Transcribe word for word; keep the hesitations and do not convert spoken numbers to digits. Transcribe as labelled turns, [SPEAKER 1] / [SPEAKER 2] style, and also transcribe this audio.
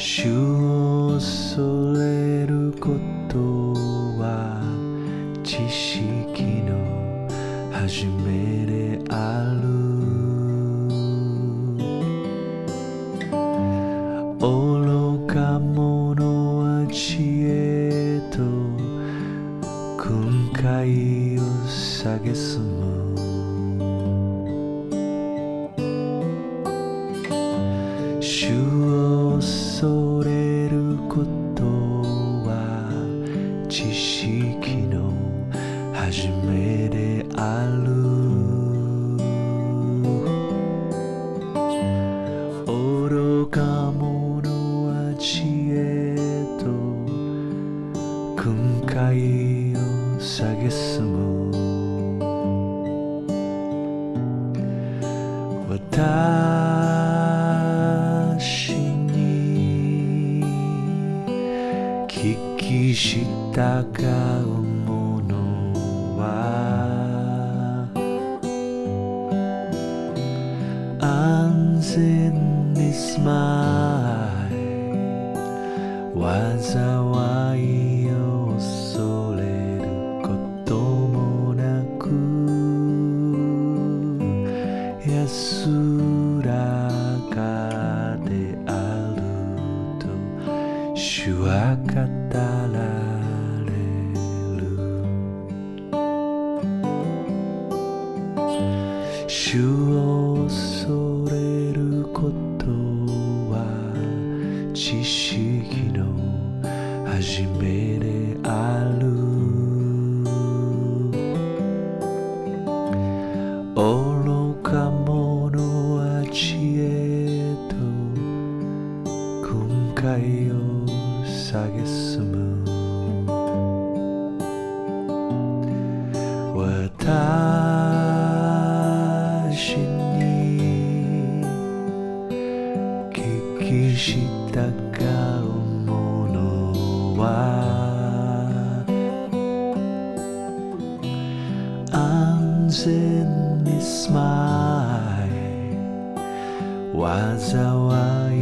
[SPEAKER 1] 主を恐れることは知識の始めである。愚か者は知恵と訓戒を蔑む。主を恐れることは知識の始めである。愚か者は知恵と訓戒を蔑む。私に聞き従う者は安全に住まい、災いを恐れることもなく安らかであると主は語られる。主を恐れることは知識の始めである。愚か者は知恵と訓戒を蔑む。私に聞き従う者は安全に住まい、災